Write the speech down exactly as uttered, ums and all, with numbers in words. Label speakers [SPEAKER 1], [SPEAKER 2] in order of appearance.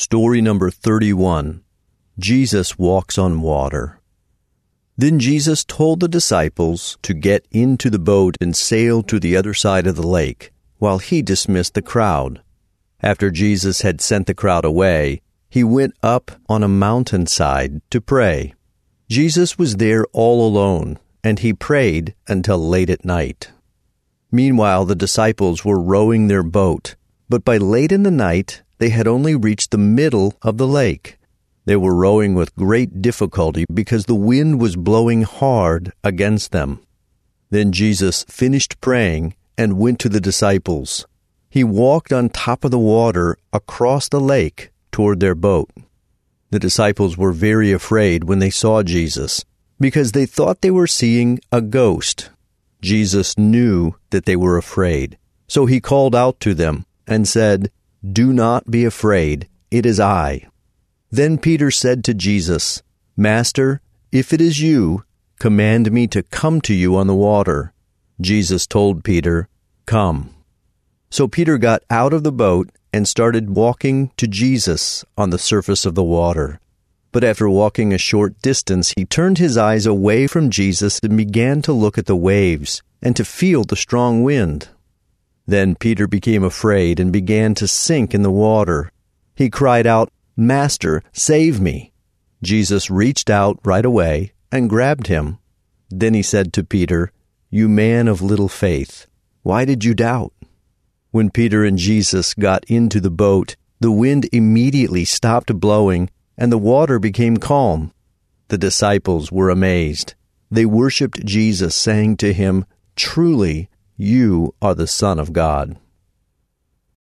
[SPEAKER 1] Story number thirty-one. Jesus walks on water. Then Jesus told the disciples to get into the boat and sail to the other side of the lake, while he dismissed the crowd. After Jesus had sent the crowd away, he went up on a mountainside to pray. Jesus was there all alone, and he prayed until late at night. Meanwhile, the disciples were rowing their boat, but by late in the night, they had only reached the middle of the lake. They were rowing with great difficulty because the wind was blowing hard against them. Then Jesus finished praying and went to the disciples. He walked on top of the water across the lake toward their boat. The disciples were very afraid when they saw Jesus, because they thought they were seeing a ghost. Jesus knew that they were afraid, so he called out to them and said, "Do not be afraid, it is I." Then Peter said to Jesus, "Master, if it is you, command me to come to you on the water." Jesus told Peter, "Come." So Peter got out of the boat and started walking to Jesus on the surface of the water. But after walking a short distance, he turned his eyes away from Jesus and began to look at the waves and to feel the strong wind. Then Peter became afraid and began to sink in the water. He cried out, "Master, save me." Jesus reached out right away and grabbed him. Then he said to Peter, "You man of little faith, why did you doubt?" When Peter and Jesus got into the boat, the wind immediately stopped blowing and the water became calm. The disciples were amazed. They worshipped Jesus, saying to him, "Truly, you are the Son of God."